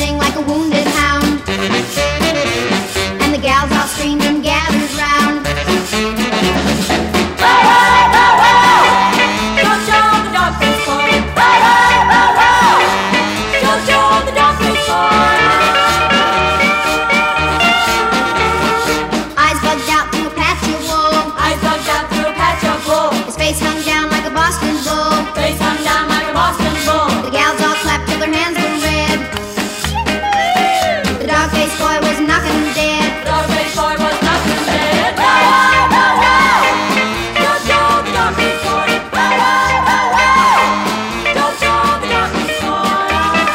sing like a wounded hound, and the gals all screamed and gathered round. Eyes bugged out through a patch of wool, Eyes bugged out through a patch of wool. his face hung down like a Boston bull. Face hung down like a Boston bull. The gals all clapped till their hands were red. The dog-faced boy was knocking them dead. The dog-faced boy was knocking dead. Jojo, the dog-faced boy. Jojo, the dog-faced boy.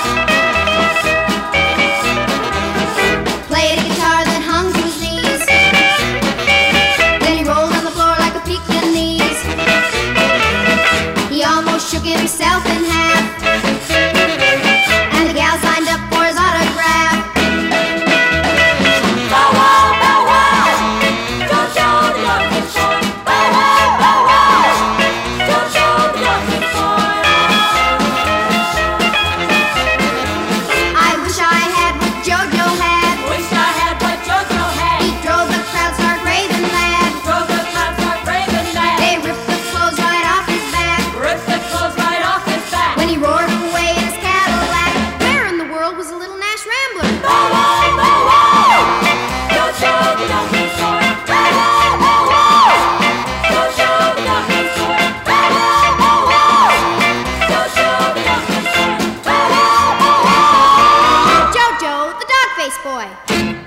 Played a guitar that hung to his knees. Then he rolled on the floor like a Pekingese. He almost shook himself in half, and the gals lined up for his autograph. Bow wow, bow wow. Jojo, the dog-faced boy. Bow wow, bow wow. Jojo, the dog-faced boy. I wish I had what Jojo had. Wish I had what Jojo had. He drove the crowd stark raving mad. Drove the clouds start raving mad. They ripped the clothes right off his back Ripped the clothes right off his back. when he roared away in his Cadillac. Where in the world was a little Nash Rambler? Bow wow, bow wow. Jojo, the dog-faced boy. Bow wow, bow wow. Jojo, the dog-faced boy. Bow wow, bow wow. Jojo, the dog-faced boy. Bow wow, bow wow. Jojo, the dog-faced boy.